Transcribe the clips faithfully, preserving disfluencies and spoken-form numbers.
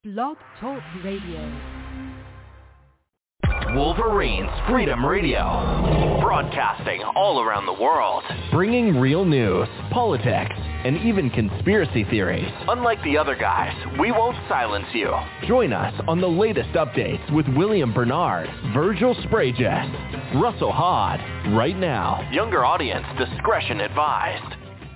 Blog Talk Radio. Wolverines Freedom Radio, broadcasting all around the world, bringing real news, politics, and even conspiracy theories. Unlike the other guys, we won't silence you. Join us on the latest updates with William Bernard, Virgil Spragus, Russell Hod, right now. Younger audience discretion advised.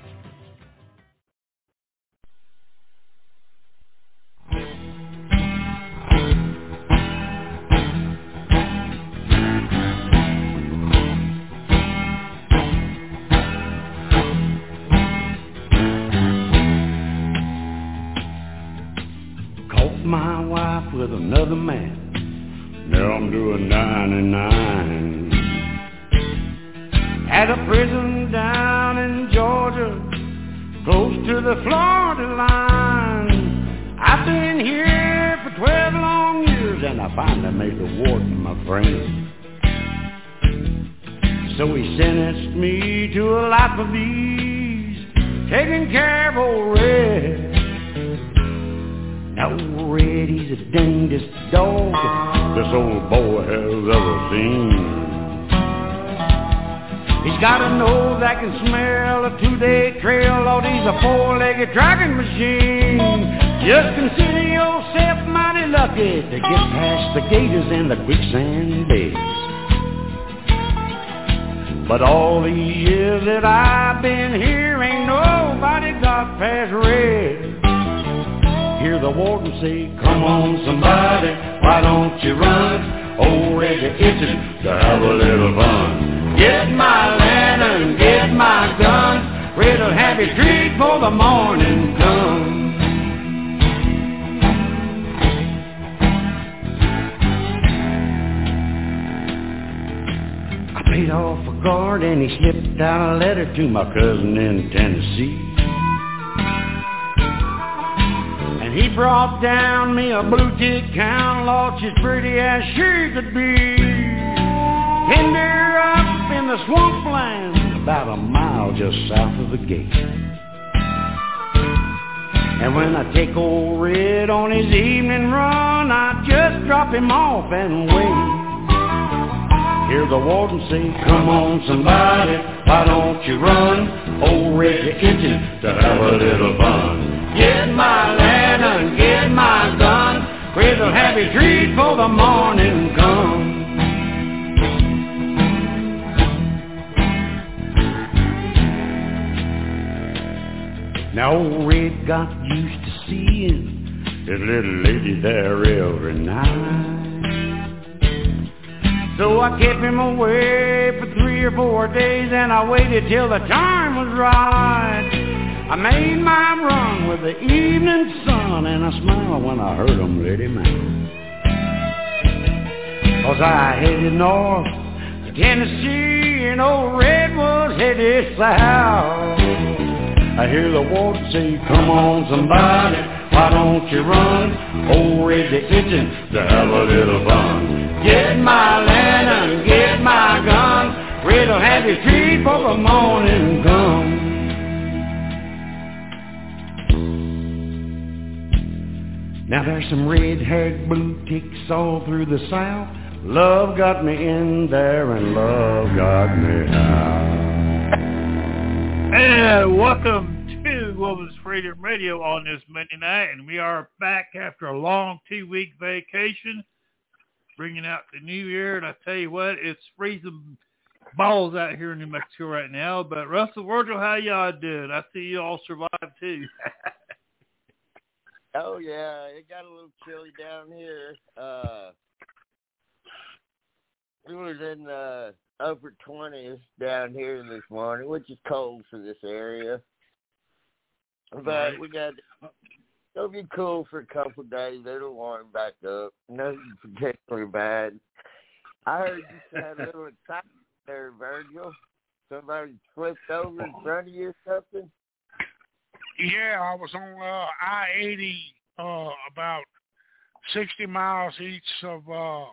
My wife with another man. Now I'm doing ninety-nine. At a prison down in Georgia, close to the Florida line. I've been here for twelve long years, and I finally made the warden my friend. So he sentenced me to a life of ease, taking care of old Red. Now Red, he's the dangest dog this old boy has ever seen. He's got a nose that can smell a two-day trail. Lord, he's a four-legged dragging machine. Just consider yourself mighty lucky to get past the gators and the quicksand beds. But all the years that I've been here, ain't nobody got past Red. Hear the warden say, come on somebody, why don't you run? Old Red's itching to have a little fun. Get my lantern, get my gun, Red'll have you treat for the morning comes. I paid off a guard and he slipped out a letter to my cousin in Tennessee. He brought down me a blue tick cow, Lord, she's pretty as she could be. Pinned her up in the swampland, about a mile just south of the gate. And when I take old Red on his evening run, I just drop him off and wait. Hear the warden say, come on somebody, why don't you run? Old Red's itching to have a little fun. Get my lantern, get my gun, Red'll have you treat for the morning comes. Now old Red got used to seeing his little lady there every night. So I kept him away for three or four days, and I waited till the time was right. I made my run with the evening sun, and I smiled when I heard him let him out. 'Cause I headed north to Tennessee, and old Red was headed south. I hear the warden say, come on somebody, why don't you run? Old Red's itching to have a little fun. Get my lantern, get my gun, Red'll have you treat for the morning comes. Now there's some red-haired blue ticks all through the South. Love got me in there and love got me out. And welcome to Women's Freedom Radio on this Monday night. And we are back after a long two-week vacation, bringing out the new year. And I tell you what, it's freezing balls out here in New Mexico right now. But Russell, Virgil, how y'all doing? I see you all survived too. Oh, yeah, it got a little chilly down here. Uh, it was in the upper twenties down here this morning, which is cold for this area. But right. we got, it'll be cool for a couple of days. It'll warm back up. Nothing particularly bad. I heard you had a little excitement there, Virgil. Somebody flipped over in front of you or something? Yeah, I was on uh, I eighty, uh, about sixty miles east of uh,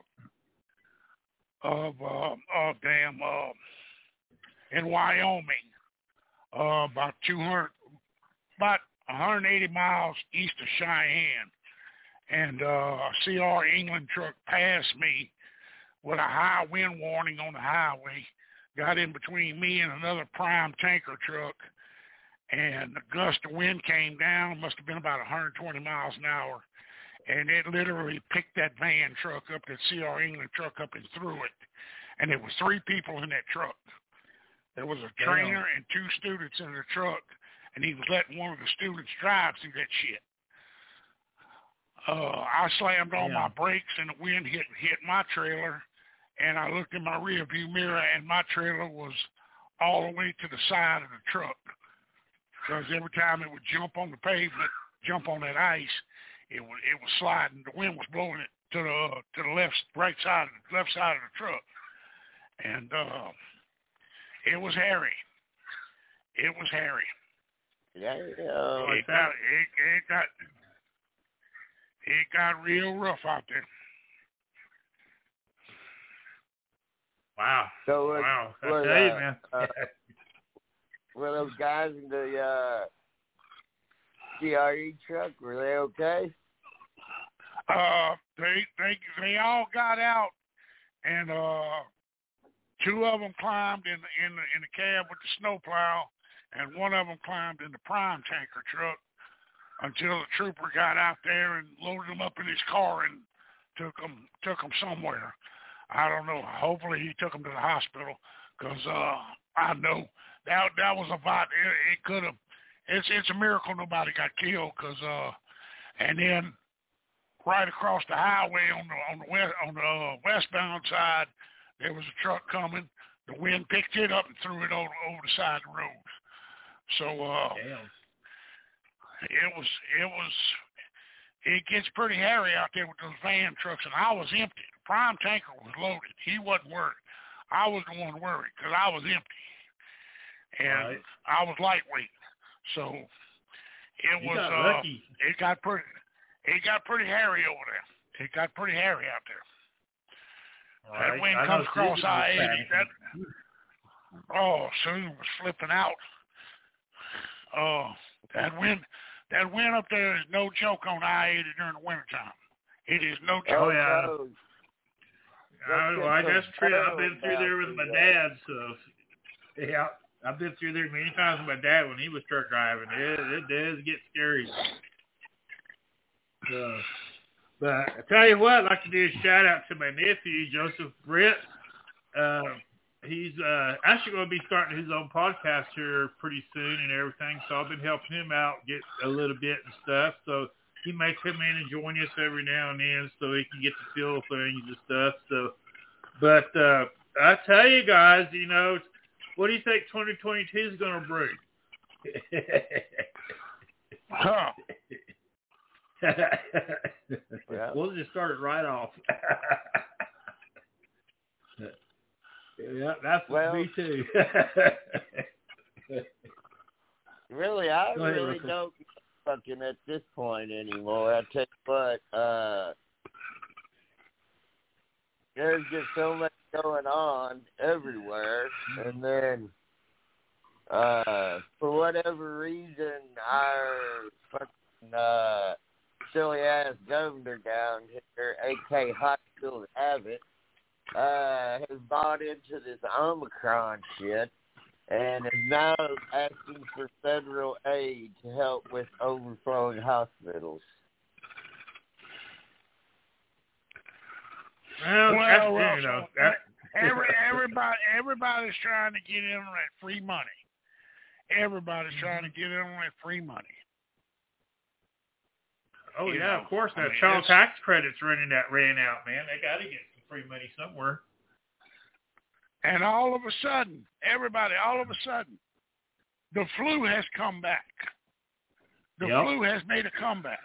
of uh, oh damn, uh, in Wyoming, uh, about two hundred, about one hundred eighty miles east of Cheyenne, and uh, a C R England truck passed me with a high wind warning on the highway, got in between me and another prime tanker truck, and the gust of wind came down, must have been about one hundred twenty miles an hour, and it literally picked that van truck up, that C R England truck up and threw it. And there was three people in that truck. There was a trainer and two students in the truck, and he was letting one of the students drive through that shit. Uh, I slammed on Damn. my brakes, and the wind hit hit my trailer, and I looked in my rearview mirror, and my trailer was all the way to the side of the truck. Because every time it would jump on the pavement, jump on that ice, it was it was sliding. The wind was blowing it to the uh, to the left right side of the left side of the truck, and uh, it was hairy. It was hairy. Yeah, It got it, it got it got real rough out there. Wow. So was, wow. I was, tell you, uh, man. uh, were those guys in the uh, C R E truck, were they okay? Uh, they they they all got out, and uh, two of them climbed in the in the in the cab with the snowplow, and one of them climbed in the prime tanker truck until the trooper got out there and loaded them up in his car and took them took them somewhere. I don't know. Hopefully he took them to the hospital, because uh, I know that that was a bot. It, it could have. It's it's a miracle nobody got killed, because uh, and then right across the highway on the on the west on the uh, westbound side, there was a truck coming. The wind picked it up and threw it over, over the side of the road. So uh, Damn. it was it was it gets pretty hairy out there with those van trucks, and I was empty. The prime tanker was loaded. He wasn't worried. I was the one worried, because I was empty, and Right. I was lightweight. So it You was got uh, lucky. it got pretty it got pretty hairy over there. It got pretty hairy out there. That Right. wind I comes know across Susan was I eighty. panicking. That oh, Susan was flipping out. Oh, that wind that wind up there is no joke on I eighty during the wintertime. It is no joke. Oh, yeah. no. I, well, I, that's true. I've been through there with my Yeah. dad, so yeah, I've been through there many times with my dad when he was truck driving. It, it does get scary. So, but I tell you what, I'd like to do a shout out to my nephew Joseph Britt. Uh, he's uh, actually going to be starting his own podcast here pretty soon and everything. So I've been helping him out get a little bit and stuff. So he may come in and join us every now and then, so he can get to feel things and stuff. So, but uh, I tell you guys, you know, what do you think twenty twenty-two is going to bring? Huh. Yeah. We'll just start it right off. Yeah, that's Well, me too. Really, I Go ahead, really Russell. don't fucking at this point anymore. I tell you what, uh, there's just so much going on everywhere, and then uh, for whatever reason, our fucking uh, silly ass governor down here, A K Hospital Abbott, uh, has bought into this Omicron shit and is now asking for federal aid to help with overflowing hospitals. Well, Well, that's, Russell, you know, that, Every everybody everybody's trying to get in on that free money. Everybody's trying to get in on that free money. oh you yeah, know, of course. I That mean, child it's- tax credit's running that ran out, man. They got to get some free money somewhere. And all of a sudden, everybody, all of a sudden, the flu has come back. The Yep. flu has made a comeback.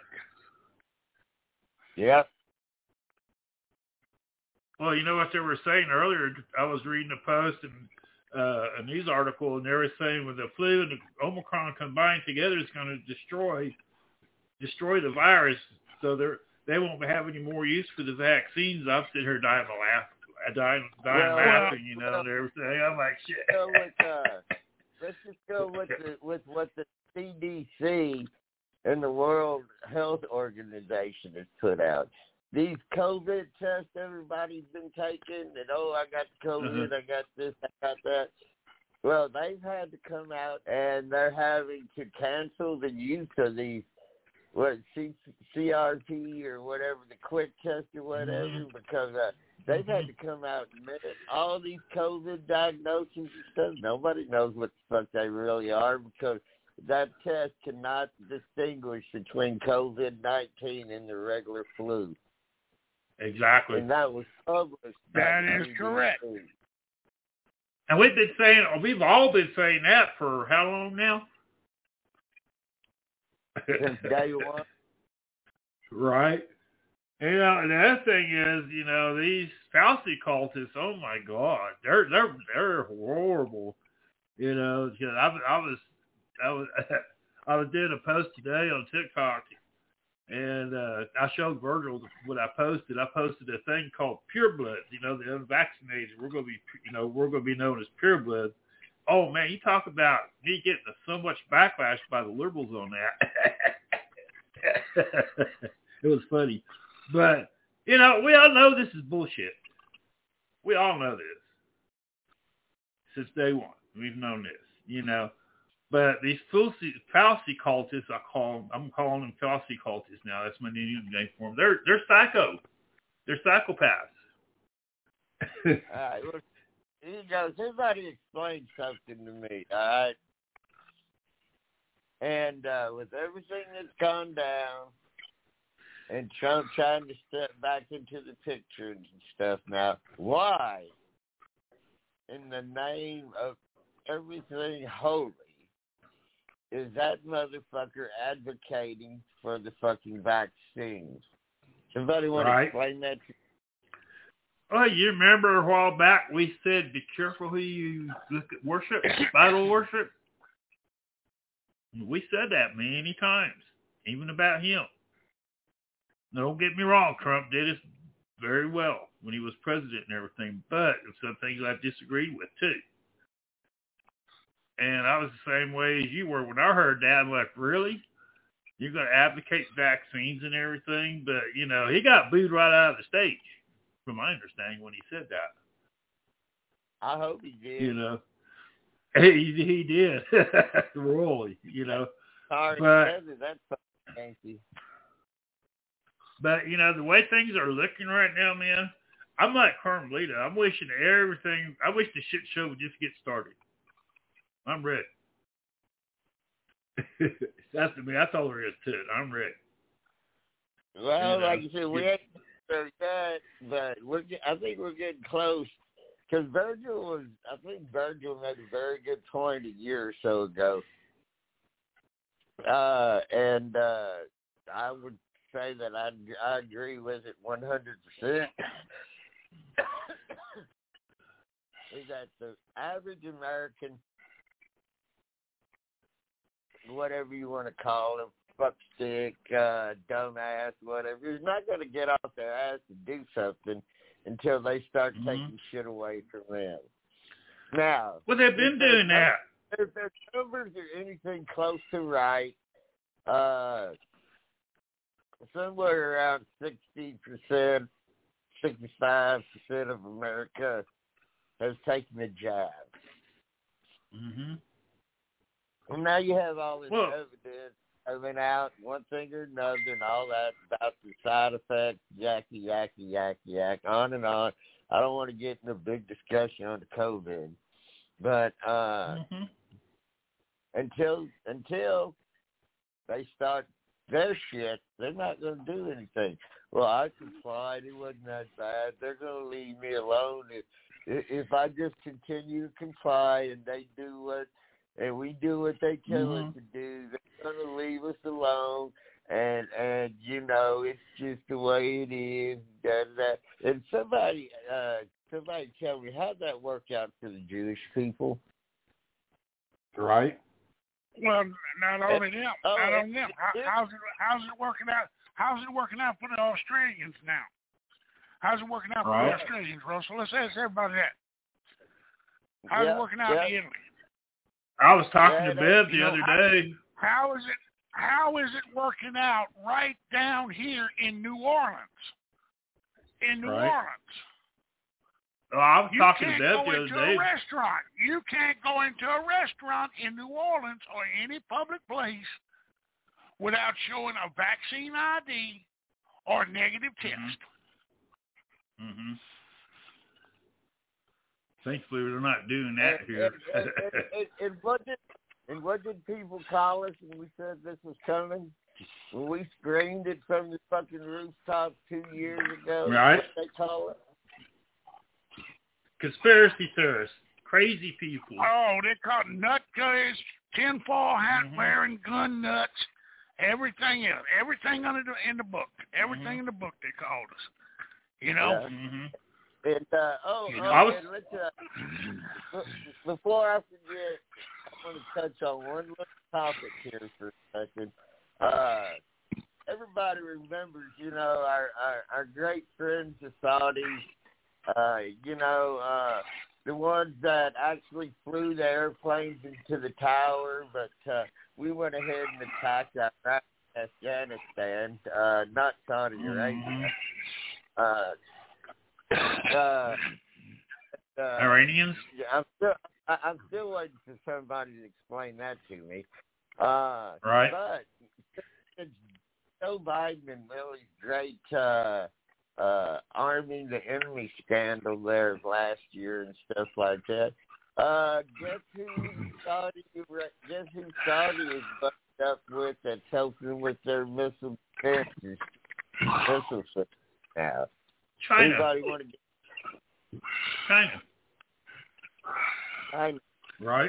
Yep. Well, you know what they were saying earlier? I was reading a post and uh, a news article, and they were saying with the flu and the Omicron combined together, it's going to destroy destroy the virus. So they they won't have any more use for the vaccines. I'm sitting here dying of laugh, dying, dying Well, laughing, you know, well, and everything. I'm like, shit. Go with, uh, let's just go with the, with what the C D C and the World Health Organization has put out. These COVID tests everybody's been taking, and oh, I got COVID, uh-huh. I got this, I got that. Well, they've had to come out, and they're having to cancel the use of these, what, C- CRP or whatever, the quick test or whatever, mm-hmm. because uh, they've had to come out and admit it. All these COVID diagnoses and stuff, nobody knows what the fuck they really are, because that test cannot distinguish between COVID nineteen and the regular flu. Exactly. And that was published. That is correct. And we've been saying, we've all been saying that for how long now? Since day one. Right. You know, and the other thing is, you know, these Fauci cultists, oh my God, they're they're they're horrible. You know, because I, I was I was I was doing a post today on TikTok, and uh, I showed Virgil what I posted. I posted a thing called purebloods. You know, the unvaccinated. We're gonna be, you know, we're gonna be known as purebloods. Oh man, you talk about me getting so much backlash by the liberals on that. It was funny. But, you know, we all know this is bullshit. We all know this. Since day one. We've known this, you know. But these Fauci, Fauci cultists, I call them, I'm calling them Fauci cultists now. That's my new name for them. They're, they're psycho. They're psychopaths. All right. Well, you know, somebody explain something to me, all right? And uh, with everything that's gone down, and Trump trying to step back into the picture and stuff now, why, in the name of everything holy, is that motherfucker advocating for the fucking vaccines? Somebody want right. to explain that to me? Oh, you remember a while back we said, be careful who you look at worship, idol worship? We said that many times, even about him. Now, don't get me wrong, Trump did it very well when he was president and everything, but there's some things I disagreed with too. And I was the same way as you were when I heard that. I'm like, really? You're going to advocate vaccines and everything? But, you know, he got booed right out of the stage, from my understanding, when he said that. I hope he did. You know, he, he did. Royally, you know. Sorry, but, that's fancy. But, you know, the way things are looking right now, man, I'm like Carmelita. I'm wishing everything, I wish the shit show would just get started. I'm ready. That's to me. That's all there is to it. I'm ready. Well, you know, like you said, we ain't very good, but we're. I think we're getting close. Because Virgil was, I think Virgil made a very good point a year or so ago, uh, and uh, I would say that I I agree with it one hundred percent. Is that the average American, whatever you want to call him, fuckstick, uh, dumbass, whatever, is not going to get off their ass to do something until they start mm-hmm. taking shit away from them. Now, well, they've been doing that. If their numbers are anything close to right, uh, somewhere around sixty percent, sixty-five percent of America has taken the jab. Mm-hmm. And now you have all this well, evidence coming out, one thing or another, and all that about the side effects, yacky, yacky, yacky, yak, on and on. I don't want to get in a big discussion on the COVID, but uh, mm-hmm. until until they start their shit, they're not going to do anything. Well, I complied. It wasn't that bad. They're going to leave me alone if if I just continue to comply and they do what. And we do what they tell mm-hmm. us to do. They're going to leave us alone. And, and you know, it's just the way it is. Da, da. And somebody, uh, somebody tell me, how'd that work out for the Jewish people? Right. Well, not only them. Oh, not only them. How, how's, it, how's it working out? How's it working out for the Australians now? How's it working out for right. the Australians, Russell? Let's ask everybody that. How's yeah, it working out yeah. in Italy? I was talking yeah, to Bev the you know, other how, day. How is it? how is it working out right down here in New Orleans? In New Right. Orleans. Oh, I was You talking can't to Bev go the other into day. a restaurant. You can't go into a restaurant in New Orleans or any public place without showing a vaccine I D or a negative test. Mm-hmm. Thankfully, they're not doing that and, here. And, and, and, and, what did, and what did people call us when we said this was coming? When we screamed it from the fucking rooftop two years ago? Right. What they call it? Conspiracy theorists. Crazy people. Oh, they call it nut cutters, tinfoil hat Mhm. wearing, gun nuts, everything else. Everything under the, in the book. Everything Mhm. in the book they called us. You know? Yeah. Mm-hmm. And, uh, oh, You oh know, I was- and let's, uh, before I forget, I want to touch on one little topic here for a second. Uh, everybody remembers, you know, our, our, our great friends, the Saudis, uh, you know, uh, the ones that actually flew the airplanes into the tower, but uh, we went ahead and attacked Iraq, Afghanistan, uh, not Saudi Arabia. Uh, uh, uh, Iranians? I'm still, I, I'm still waiting for somebody to explain that to me. Uh, Right. But it's Joe Biden and Millie's great uh, uh, arming the enemy scandal there last year and stuff like that. Uh, guess who Saudi? Guess who Saudi is bucked up with that's helping with their missile defenses, missile system now? China. Anybody want to get? China. I Right.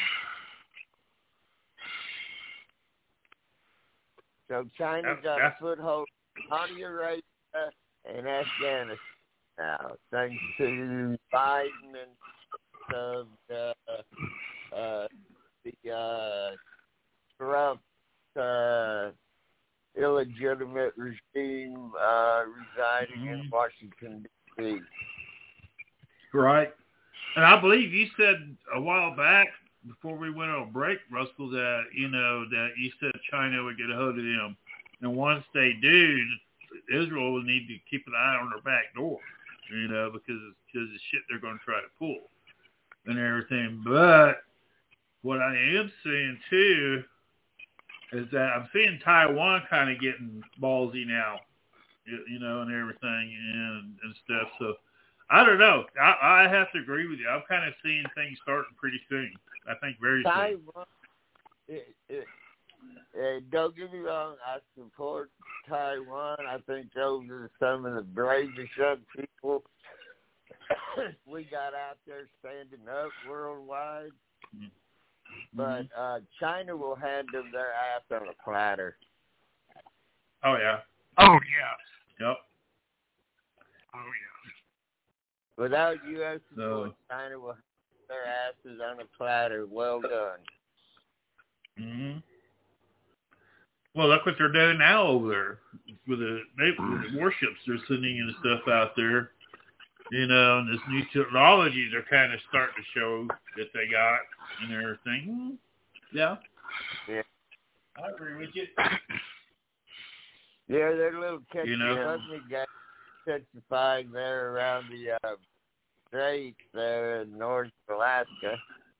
So China That- got a that's- foothold in Saudi Arabia and Afghanistan now, thanks to Biden and of the uh, the uh, corrupt, uh, illegitimate regime uh, residing Mhm. in Washington D C Right. And I believe you said a while back, before we went on break, Russell, that, you know, that you said China would get a hold of them. And once they do, Israel will need to keep an eye on their back door, you know, because of the shit they're going to try to pull and everything. But what I am seeing, too, is that I'm seeing Taiwan kind of getting ballsy now, you, you know, and everything and, and stuff. So, I don't know. I, I have to agree with you. I'm kind of seeing things starting pretty soon. I think very soon. Taiwan, it, it, it, don't get me wrong, I support Taiwan. I think those are some of the bravest young people we got out there standing up worldwide. Mm-hmm. But uh, China will hand them their ass on a platter. Oh, yeah. Oh, yeah. Yep. Oh, yeah. Without U S support, So, China will have their asses on a platter. Well done. hmm Well, look what they're doing now over there with the, they, with the warships they're sending and stuff out there. You know, and this new technology they're kind of starting to show that they got and everything. Yeah. Yeah. I agree with you. Yeah, they're little catchy You know? company guys testifying there around the uh, Straits there in North Alaska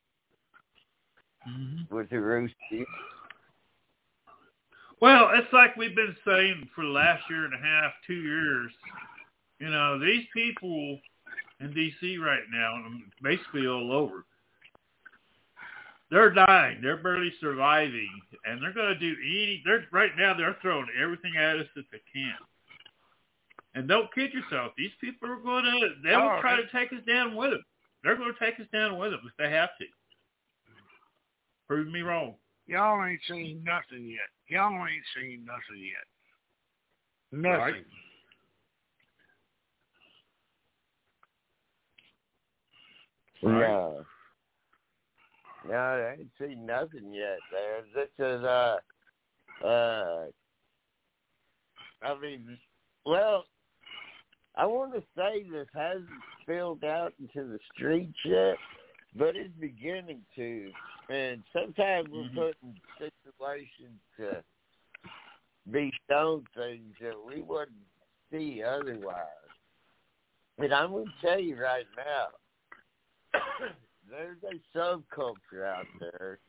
Mm-hmm. with the Roosties. Well, it's like we've been saying for the last year and a half, two years. You know, these people in D C right now, basically all over, they're dying. They're barely surviving, and they're going to do any. They're right now. They're throwing everything at us that they can. And don't kid yourself. These people are going to. They will Oh, try to take us down with them. They're going to take us down with them if they have to. Prove me wrong. Y'all ain't seen nothing yet. Y'all ain't seen nothing yet. Nothing. Right. Right. No. No, I ain't seen nothing yet there. This is, uh, uh, I mean, well, I want to say this hasn't spilled out into the streets yet, but it's beginning to. And sometimes we're Mhm. put in situations to be shown things that we wouldn't see otherwise. And I'm going to tell you right now, there's a subculture out there.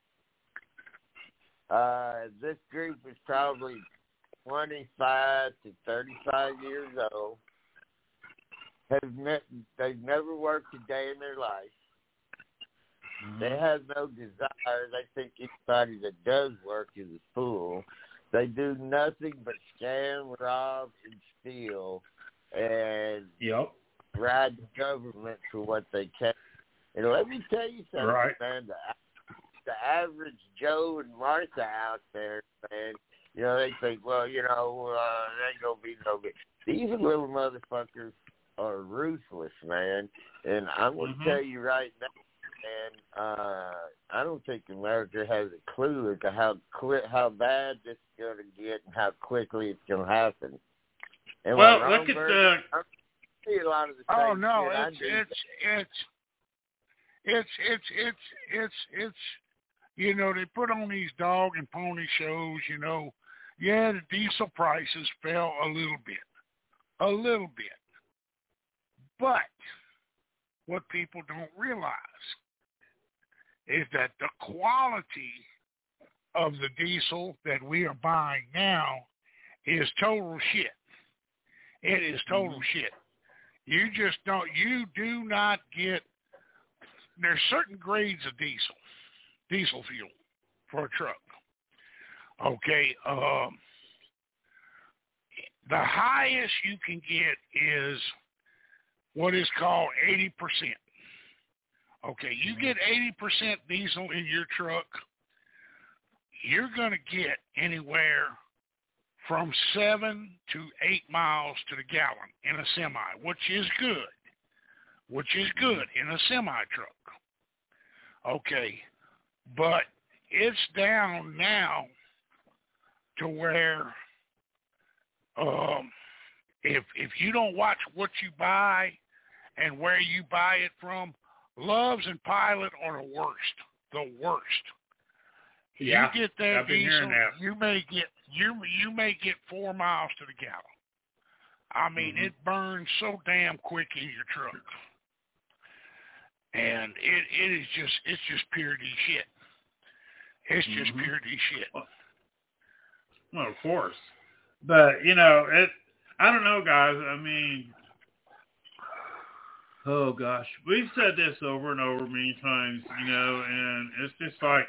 Uh, this group is probably twenty-five to thirty-five years old. Have ne- they've never worked a day in their life. Mm-hmm. They have no desire. They think anybody that does work is a fool. They do nothing but scam, rob, and steal, and yep. ride the government for what they can. And let me tell you something, right. man. The, the average Joe and Martha out there, man, you know, they think, well, you know, uh, they ain't going to be no good. These little motherfuckers are ruthless, man. And I'm going to mm-hmm. tell you right now, man, uh, I don't think America has a clue as to how quick, how bad this is going to get and how quickly it's going to happen. And well, look at the... I see a lot of the oh, same no, shit it's, it's, it's, it's, it's, it's, it's, it's, you know, they put on these dog and pony shows, you know. Yeah, the diesel prices fell a little bit. A little bit. But what people don't realize is that the quality of the diesel that we are buying now is total shit. It is total mm-hmm. shit. You just don't, you do not get, there's certain grades of diesel, diesel fuel for a truck. Okay, um, the highest you can get is what is called eighty percent. Okay, you get eighty percent diesel in your truck, you're going to get anywhere from seven to eight miles to the gallon in a semi, which is good, which is good in a semi truck. Okay, but it's down now to where um, if if you don't watch what you buy and where you buy it from, Love's and Pilot are the worst, the worst. Yeah, you get that I've been diesel, hearing that. you may get you you may get four miles to the gallon. I mean, mm-hmm. it burns so damn quick in your truck, and it it is just it's just pure D shit. It's just mm-hmm. pure D shit. Well, of course, but you know it. I don't know, guys. I mean, oh gosh, we've said this over and over many times, you know, and it's just like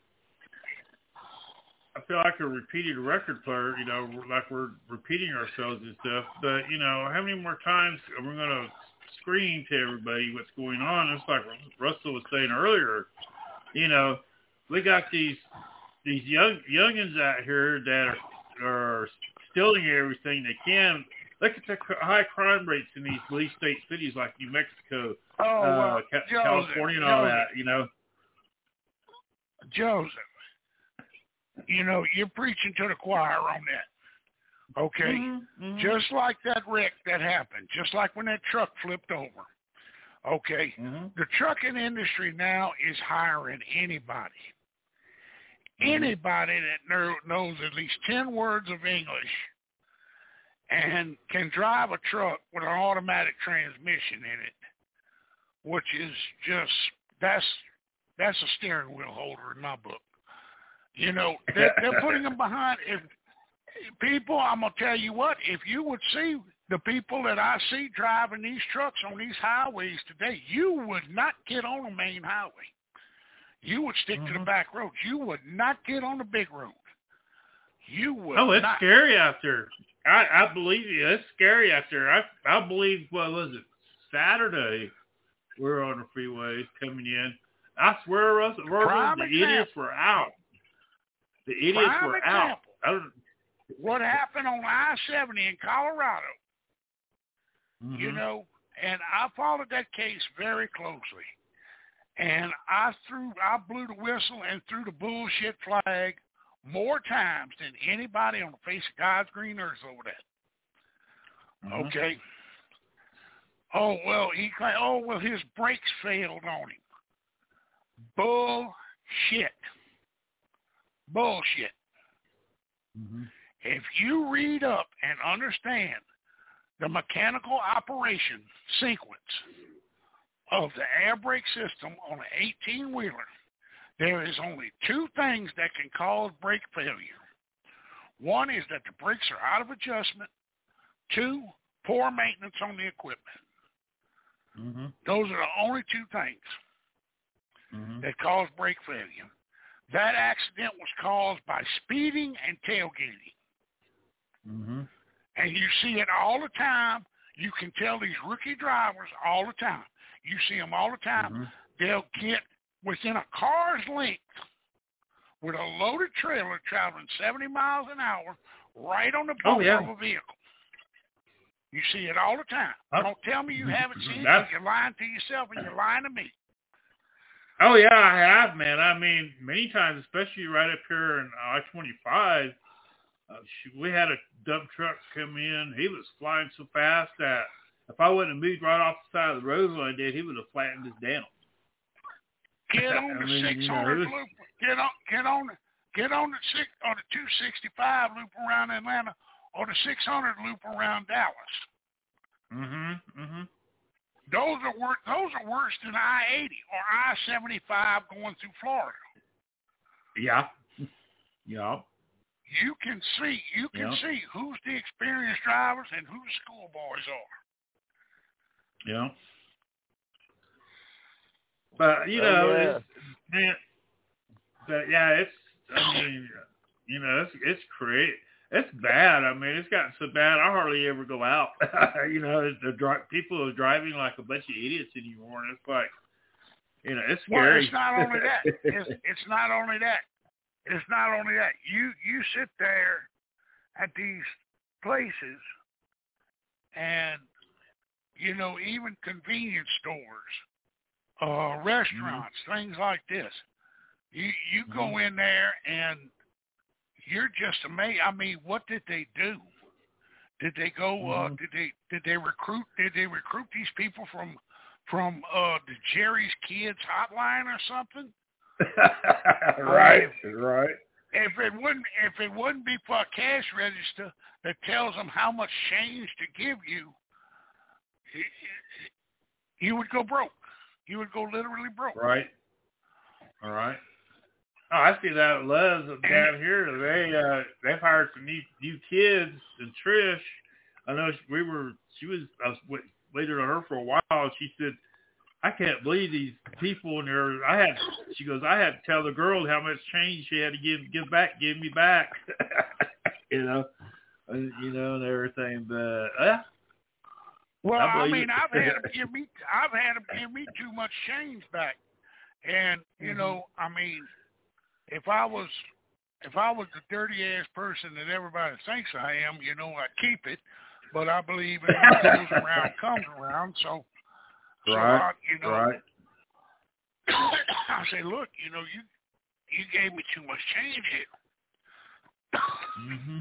I feel like a repeated record player, you know, like we're repeating ourselves and stuff. But you know, how many more times are we going to scream to everybody what's going on? It's like Russell was saying earlier, you know, we got these these young youngins out here that are, are stealing everything they can. Look at the high crime rates in these least state cities like New Mexico, oh, uh, well, Ca- Joseph, California, and all Joseph, that. You know, Joseph, you know, you're preaching to the choir on that. Okay, mm-hmm, mm-hmm. Just like that wreck that happened, just like when that truck flipped over. Okay, mm-hmm. The trucking industry now is hiring anybody. Anybody that knows at least ten words of English and can drive a truck with an automatic transmission in it, which is just, that's that's a steering wheel holder in my book. You know, they're, they're putting them behind. If people, I'm going to tell you what, if you would see the people that I see driving these trucks on these highways today, you would not get on the main highway. You would stick mm-hmm. to the back roads. You would not get on the big road. You would Oh, it's not. scary out there. I, I believe you. It's scary out there. I I believe, what was it, Saturday, we were on the freeways coming in. I swear, Russell, the idiots were out. The idiots Prime were example. out. I don't, what happened on I seventy in Colorado, mm-hmm. you know, and I followed that case very closely. And I threw, I blew the whistle and threw the bullshit flag more times than anybody on the face of God's green earth over that. Mm-hmm. Okay. Oh, well, he claimed, oh, well, his brakes failed on him. Bullshit. Bullshit. Mm-hmm. if you read up and understand the mechanical operation sequence of the air brake system on an eighteen-wheeler, there is only two things that can cause brake failure. One is that the brakes are out of adjustment. Two, poor maintenance on the equipment. Mm-hmm. Those are the only two things Mm-hmm. that cause brake failure. That accident was caused by speeding and tailgating. Mm-hmm. And you see it all the time. You can tell these rookie drivers all the time. You see them all the time. Mm-hmm. They'll get within a car's length with a loaded trailer traveling seventy miles an hour right on the bumper Oh, yeah. of a vehicle. You see it all the time. Oh. Don't tell me you haven't seen it. That's- You're lying to yourself and you're lying to me. Oh, yeah, I have, man. I mean, many times, especially right up here in I twenty-five, uh, we had a dump truck come in. He was flying so fast that if I wouldn't have moved right off the side of the road when I did, he would have flattened us down. Get on I the mean, six hundred you know, it was- loop. Get on, get on, get on the six on the two sixty-five loop around Atlanta, or the six hundred loop around Dallas. Mm-hmm, mm-hmm. Those are worse. Those are worse than I eighty or I seventy-five going through Florida. Yeah. Yeah. You can see, you can Yeah. see who's the experienced drivers and who the schoolboys are. Yeah. But, you Oh, know, yeah. it's, man, but, yeah, it's, I mean, you know, it's, it's crazy. It's bad. I mean, it's gotten so bad, I hardly ever go out. You know, the dri- people are driving like a bunch of idiots anymore, and it's like, you know, it's Well, scary. it's not only that. It's, it's not only that. It's not only that. You you sit there at these places, and you know, even convenience stores, uh, restaurants, mm-hmm. things like this. You you mm-hmm. go in there and you're just amazed. I mean, what did they do? Did they go? Mm-hmm. Uh, did they did they recruit? Did they recruit these people from from uh, the Jerry's Kids hotline or something? Right, I mean, right. If it wouldn't, if it wouldn't be for a cash register that tells them how much change to give you, you would go broke. You would go literally broke. Right. All right. Oh, I see that at Love's down here. They uh, they've hired some new new kids. And Trish, I know she, we were. She was. I was waiting on her for a while. She said, "I can't believe these people in there." I had. She goes, "I had to tell the girls how much change she had to give give back, give me back." you know, and, you know, and everything. But uh, well, I, I mean, it. I've had them give me. I've had them give me too much change back, and you mm-hmm. know, I mean. If I was, if I was the dirty ass person that everybody thinks I am, you know, I keep it. But I believe in what goes around comes around. So, so right, I, you know, right. I say, look, you know, you you gave me too much change here. Mm-hmm.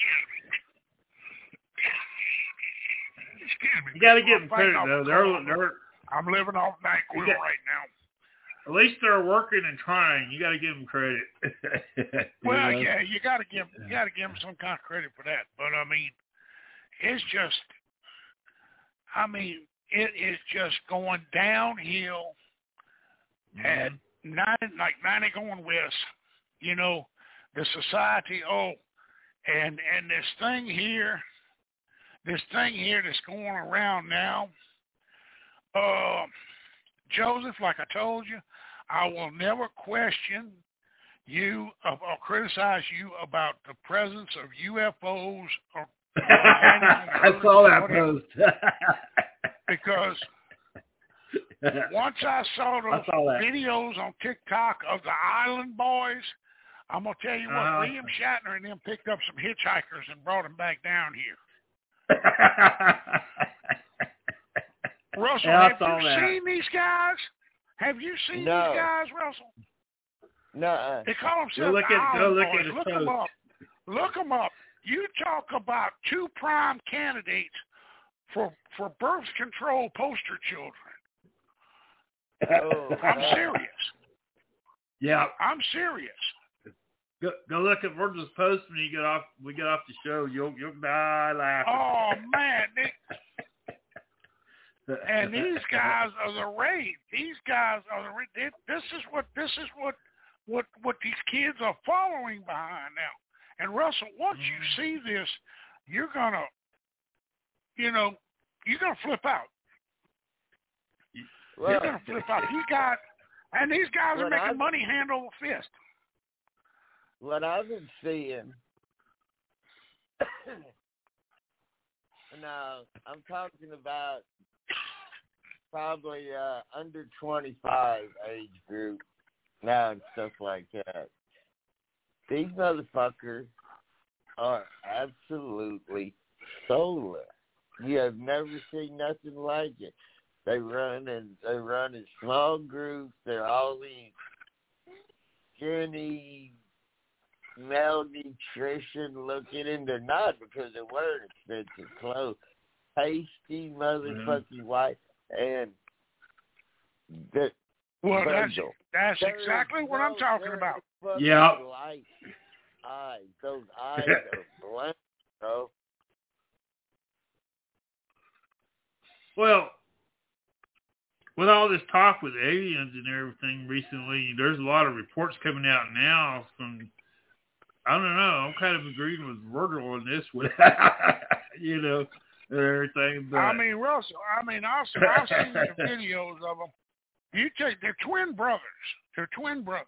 Excuse me. You got to give them credit though. They're, they're, I'm living off NyQuil got, right now. At least they're working and trying. You got to give them credit. Well, you know? yeah, you got to give you got to give them some kind of credit for that. But I mean, it's just, I mean, it is just going downhill mm-hmm. at ninety, like ninety going west. You know, the society. Oh, and and this thing here, this thing here that's going around now. Uh, Joseph, like I told you, I will never question you or, or criticize you about the presence of U F Os. Or, I saw that post. Because once I saw those I saw videos on TikTok of the Island Boys, I'm going to tell you what, uh, William Shatner and them picked up some hitchhikers and brought them back down here. Russell, yeah, have you that. seen these guys? Have you seen no. these guys, Russell? No. They call themselves go look the at, Island go look Boys. at Look post. them up. Look them up. You talk about two prime candidates for for birth control poster children. Oh, I'm serious. Yeah. I'm serious. Go, go look at Virgil's post when you get off. We get off the show. You'll you'll die laughing. Oh man! They, and these guys are the rave. These guys are the rave. They, this is what this is what what what these kids are following behind now. And Russell, once you see this, you're gonna, you know, you're gonna flip out. Well, you're gonna flip out. He got, and these guys are making I've, money hand over fist. What I've been seeing, now I'm talking about probably uh, under twenty-five age group now and stuff like that. These motherfuckers are absolutely soulless. You have never seen nothing like it. They run in they run in small groups. They're all these skinny, malnutrition looking, and they're not because they're wearing expensive clothes. Pasty motherfucking mm-hmm. white and the well, that's, that's exactly what I'm talking about. Yeah. Light eyes. Those eyes are blank, bro. Well, with all this talk with aliens and everything recently, there's a lot of reports coming out now from, I don't know, I'm kind of agreeing with Virgil on this one, you know, and everything. But I mean, Russell, I mean, also, I've seen the videos of them. You take, they're twin brothers. They're twin brothers.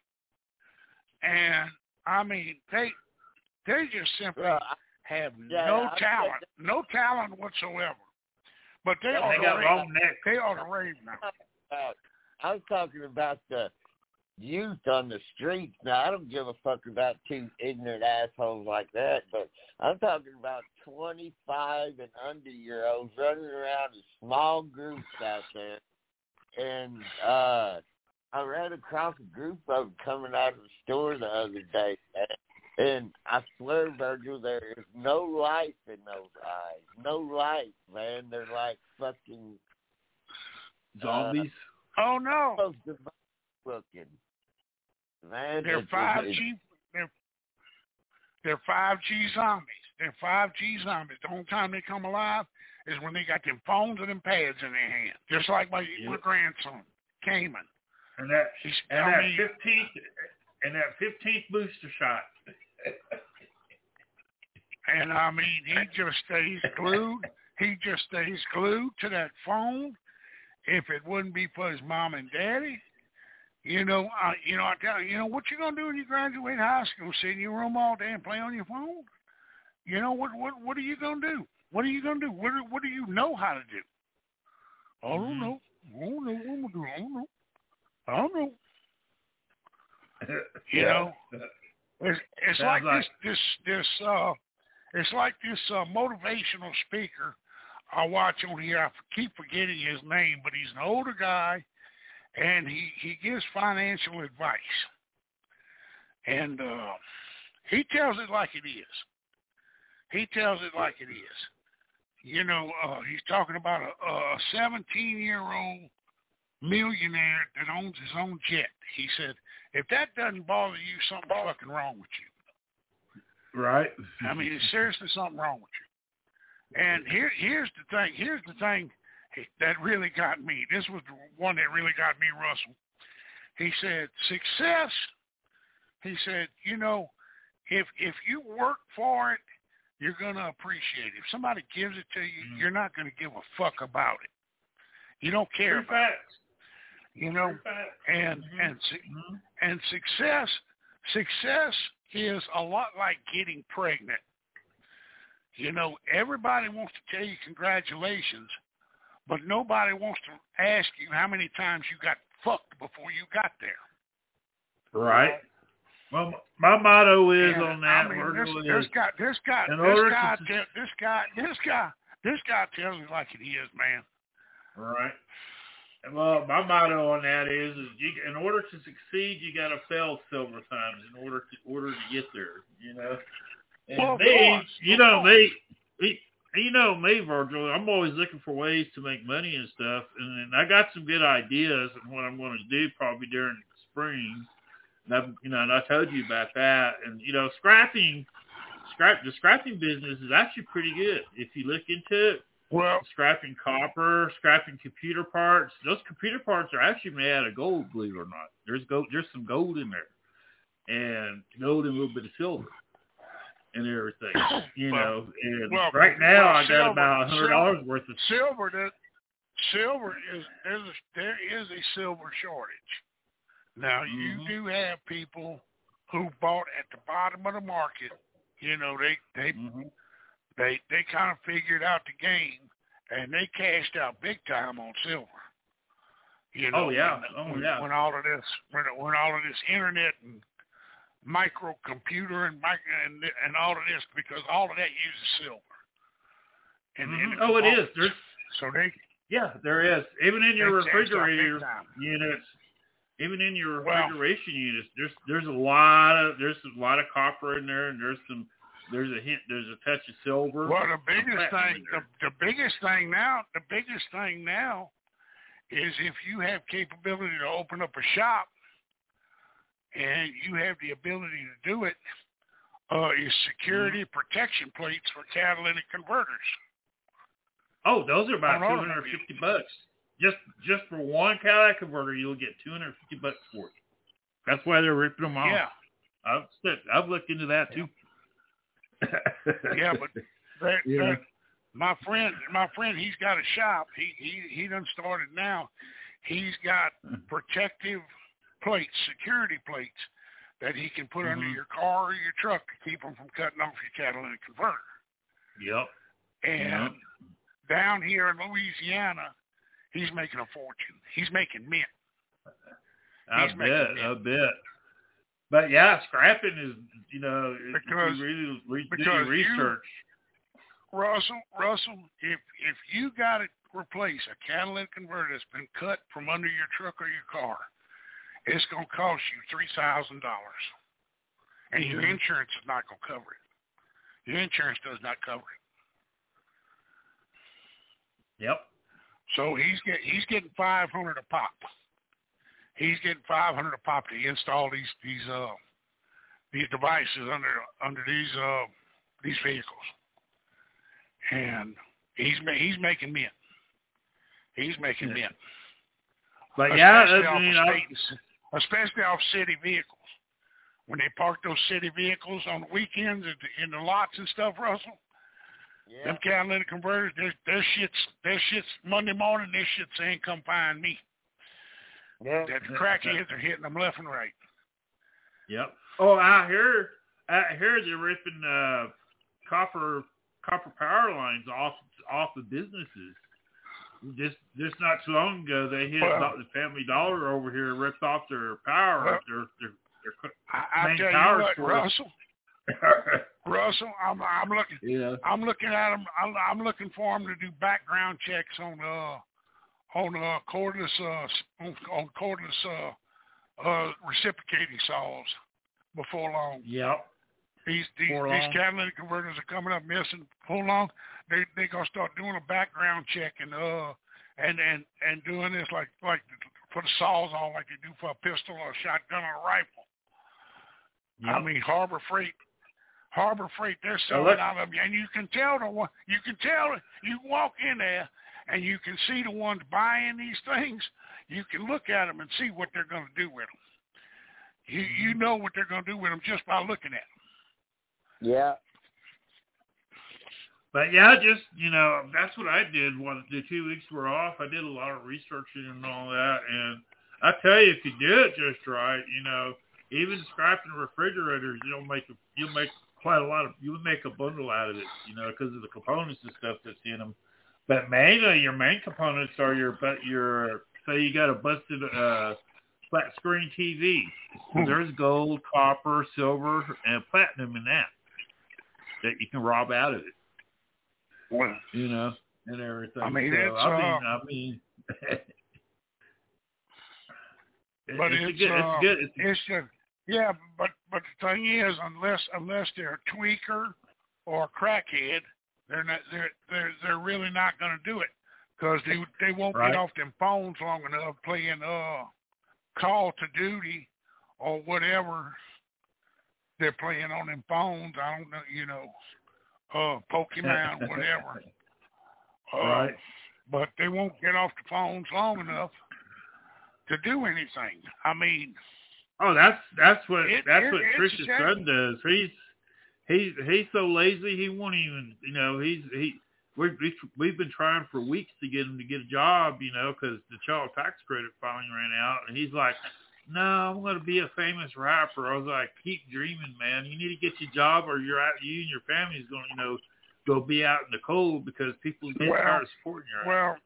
And, I mean, they they just simply well, have yeah, no I, talent, I, no talent whatsoever. But they, well, are they got rave. long necks. They are the rave now. Uh, I was talking about the youth on the streets. Now, I don't give a fuck about two ignorant assholes like that, but I'm talking about twenty-five and under year olds running around in small groups out there. And uh, I ran across a group of them coming out of the store the other day. And I swear, Virgil, there is no life in those eyes. No life, man. They're like fucking zombies. Uh, oh no! Looking, man. They're five G. They're they're five G zombies. They're five G zombies. The only time they come alive is when they got them phones and them pads in their hand, just like my yep. my grandson, Cayman. And that and that fifteenth and that fifteenth booster shot. And I mean, he just stays glued. He just stays glued to that phone. If it wouldn't be for his mom and daddy, you know, I, you know, I tell you, you know, what you gonna do when you graduate high school? Sit in your room all day and play on your phone? You know what? What? What are you gonna do? What are you gonna do? What? What do you know how to do? I don't know. I don't know what I'm gonna do. I don't know. I don't know. You know. It's, it's like, like this, this, this, uh, it's like this uh, motivational speaker I watch on here. I keep forgetting his name, but he's an older guy, and he, he gives financial advice. And uh, he tells it like it is. He tells it like it is. You know, uh, he's talking about a, a seventeen-year-old millionaire that owns his own jet. He said, if that doesn't bother you, something's fucking wrong with you. Right. I mean, it's seriously something wrong with you. And here, here's the thing. Here's the thing that really got me. This was the one that really got me, Russell. He said, success, he said, you know, if if you work for it, you're going to appreciate it. If somebody gives it to you, mm-hmm. you're not going to give a fuck about it. You don't care True about facts. it. You know, and mm-hmm. and mm-hmm. and success success is a lot like getting pregnant. You know, everybody wants to tell you congratulations, but nobody wants to ask you how many times you got fucked before you got there. Right. Well, my motto is and, on that. I mean, this, is, this guy, this guy, this guy, to, this guy, this guy, this guy tells me like it is, man. Right. Well, my motto on that is, is you, in order to succeed, you got to fail several times in order to order to get there. You know, and well, me, course, you know me, me, you know me, Virgil. I'm always looking for ways to make money and stuff, and, and I got some good ideas on what I'm going to do probably during spring And I've, you know, and I told you about that. And you know, scrapping, scrap the scrapping business is actually pretty good if you look into it. Well, Scrapping copper, scrapping computer parts. Those computer parts are actually made out of gold, believe it or not. There's gold. There's some gold in there, and gold and a little bit of silver, and everything. You well, know, and well, right now well, I got silver, about a hundred dollars worth of silver. That silver is there's a, there is a silver shortage. Now mm-hmm. you do have people who bought at the bottom of the market. You know, they they. Mm-hmm. They they kind of figured out the game, and they cashed out big time on silver. You know, oh yeah, when, oh yeah. When all of this, when, when all of this internet and microcomputer and micro and and all of this, because all of that uses silver. And, mm-hmm. and oh, it is. There's so they yeah, there is. Even in your refrigerator units, even in your well, refrigeration units, there's there's a lot of there's a lot of copper in there, and there's some. There's a hint. There's a touch of silver. Well, the biggest thing, the, the biggest thing now, the biggest thing now, is if you have capability to open up a shop, and you have the ability to do it, uh, is security mm-hmm. protection plates for catalytic converters. Oh, those are about two hundred fifty bucks. Just just for one catalytic converter, you'll get two hundred fifty bucks for it. That's why they're ripping them off. Yeah, I've I've looked into that too. Yeah, but that, yeah. that, my friend, my friend, he's got a shop. He he he done started now. He's got protective plates, security plates that he can put mm-hmm. under your car or your truck to keep them from cutting off your catalytic converter. Yep. And yep. down here in Louisiana, he's making a fortune. He's making mint. I he's bet. I bet. But yeah, scrapping is, you know, because, if you really re- do because your research. You, Russell, Russell, if if you got to replace a catalytic converter that's been cut from under your truck or your car, it's going to cost you three thousand dollars, and your insurance is not going to cover it. Your insurance does not cover it. Yep. So he's get he's getting five hundred a pop. He's getting five hundred a pop to install these these uh these devices under under these uh these vehicles, and he's he's making mint. He's making mint. But especially yeah, off I mean, state, especially off city vehicles. When they park those city vehicles on the weekends in the lots and stuff, Russell. Yeah. Them catalytic converters, their their shit's their shit's Monday morning. Their shit saying, "Come find me." Yeah. That the crackheads are hitting them left and right. Yep. Oh, I hear, I hear they're ripping uh, copper copper power lines off off of businesses. Just just not too long ago, they hit well, the Family Dollar over here, ripped off their power, well, their their, their I, main I tell power you what, source. Russell. Russell, I'm I'm looking. Yeah. I'm looking at them. I'm, I'm looking for them to do background checks on uh on uh cordless uh on, on cordless uh uh reciprocating saws before long. Yep. These these before these long. catalytic converters are coming up missing before long. They they gonna start doing a background check and uh and and and doing this like like for the saws on like they do for a pistol or a shotgun or a rifle. Yep. I mean Harbor Freight. Harbor Freight, they're selling look, out of them, and you can tell the one. You can tell you walk in there, and you can see the ones buying these things. You can look at them and see what they're going to do with them. You you know what they're going to do with them just by looking at them. Yeah. But yeah, just you know, that's what I did. While the two weeks were off, I did a lot of researching and all that. And I tell you, if you do it just right, you know, even scrapping refrigerators, you'll make a, you'll make quite a lot of, you would make a bundle out of it, you know, because of the components and stuff that's in them. But mainly, your main components are your, but your, say you got a busted uh, flat screen T V. So there's gold, copper, silver, and platinum in that that you can rob out of it. Well, you know, and everything. I mean, so, it's, I mean, uh, I mean, but it's, it's, good, uh, it's good. It's, it's just, yeah, but but the thing is, unless unless they're a tweaker or a crackhead, they're not they're they're they're really not going to do it because they they won't right. get off them phones long enough playing uh Call to Duty or whatever they're playing on them phones. I don't know, you know, uh, Pokemon, whatever. Uh, right. But they won't get off the phones long enough to do anything. I mean, oh, that's that's what it, that's it, what it's Trish's son does. He's he's he's so lazy he won't even, you know, he's he. We've, we've been trying for weeks to get him to get a job, you know, because the child tax credit finally ran out. And he's like, no, I'm going to be a famous rapper. I was like, keep dreaming, man. You need to get your job or you're out, you and your family's going to, you know, go be out in the cold because people get well, tired of supporting you. Well,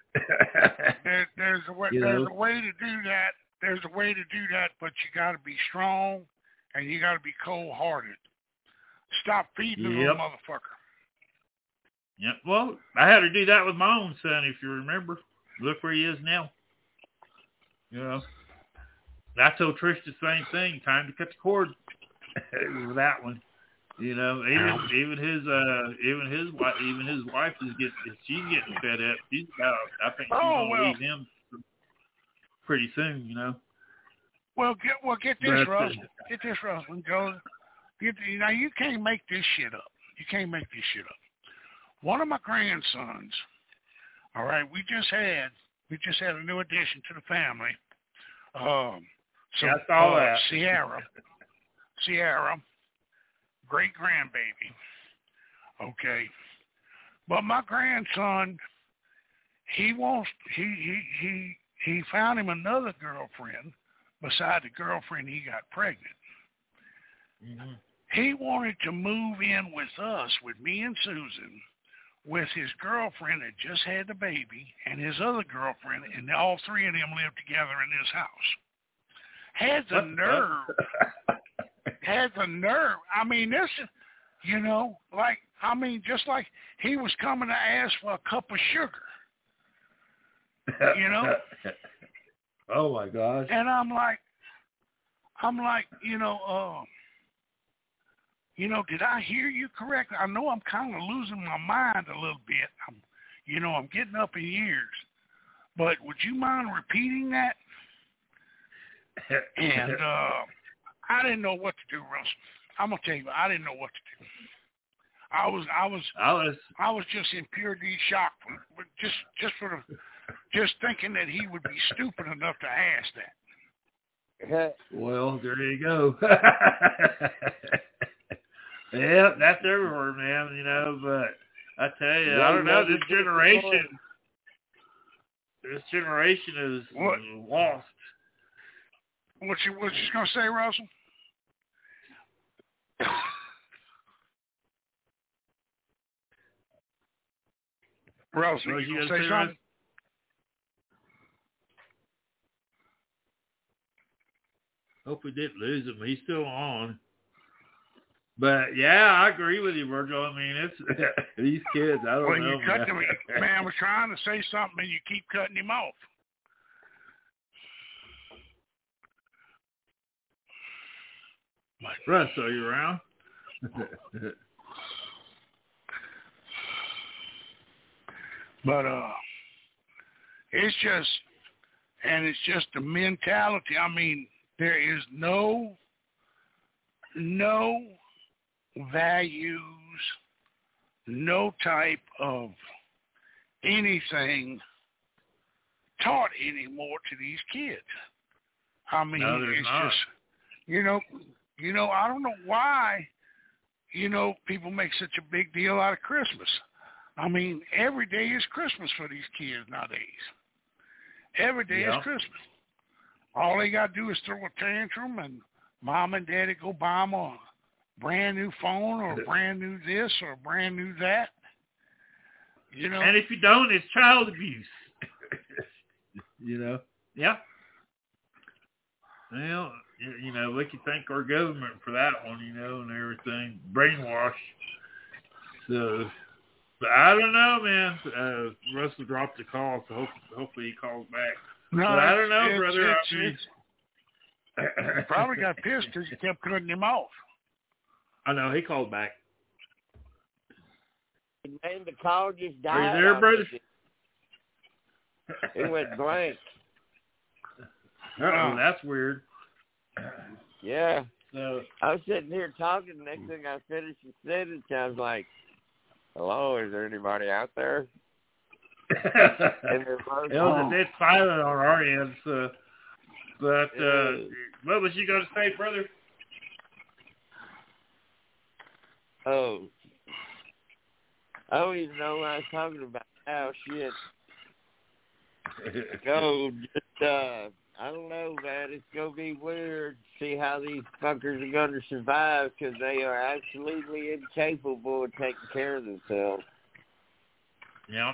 there, there's, a way, you there's know? a way to do that. There's a way to do that, but you got to be strong and you got to be cold-hearted. Stop feeding the yep. little motherfucker. Yeah, well, I had to do that with my own son, if you remember. Look where he is now. You know, I told Trish the same thing. Time to cut the cord with that one. You know, even even his uh even his wife even his wife is getting she's getting fed up. She's about I think she's oh, gonna well. leave him pretty soon. You know. Well, get well get this, But, Russell. Get this, Russell. Go. Get now. You can't make this shit up. You can't make this shit up. One of my grandsons, all right, we just had we just had a new addition to the family. Um, so yeah, I saw uh, that. Sierra, Sierra, great grandbaby. Okay, but my grandson, he wants he he he he found him another girlfriend beside the girlfriend he got pregnant. Mm-hmm. He wanted to move in with us, with me and Susan, with his girlfriend that just had the baby and his other girlfriend, and all three of them lived together in this house. Had the nerve, had the nerve. I mean, this, you know, like, I mean, just like he was coming to ask for a cup of sugar, you know? Oh, my gosh. And I'm like, I'm like, you know, uh, You know, did I hear you correctly? I know I'm kind of losing my mind a little bit. I'm, you know, I'm getting up in years. But would you mind repeating that? And uh, I didn't know what to do, Russell. I'm gonna tell you, I didn't know what to do. I was, I was, I was, I was just in pure D shock, but just, just for the, just thinking that he would be stupid enough to ask that. Well, there you go. Yeah, that's everywhere, man, you know, but I tell you, I don't know, this generation, this generation is what? lost. What you, what you going to say, Russell? Russell, What you, you going to gonna say say, something? Russ? Hope we didn't lose him. He's still on. But, yeah, I agree with you, Virgil. I mean, it's these kids, I don't well, know. You cut man. them, man, was trying to say something and you keep cutting him off. Russ, are you around? But uh, it's just, and it's just the mentality. I mean, there is no, no values, no type of anything taught anymore to these kids. I mean, No, there's it's not. just, you know, you know, I don't know why, you know, people make such a big deal out of Christmas. I mean, every day is Christmas for these kids nowadays. Every day Yeah. is Christmas. All they got to do is throw a tantrum and mom and daddy go buy them a brand new phone or a brand new this or a brand new that. You know? And if you don't, it's child abuse. You know? Yeah. Well, you know, we can thank our government for that one, you know, and everything. Brainwash. So, but I don't know, man. Uh, Russell dropped the call, so hope, hopefully he calls back. No, but I don't know, it's, brother. It's, I mean, it's, he probably got pissed because you kept cutting him off. I know, he called back. And the call just died. Are you there, brother? It went blank. Uh-oh, that's weird. Yeah. So I was sitting here talking. Next thing I finished the sentence, I was like, "Hello, is there anybody out there?" And it was a bit silent on our end. So, but uh, what was you going to say, brother? Oh, I don't even know what I was talking about now. Shit. Go, just, uh, I don't know, man. It's going to be weird to see how these fuckers are going to survive because they are absolutely incapable of taking care of themselves. Yeah.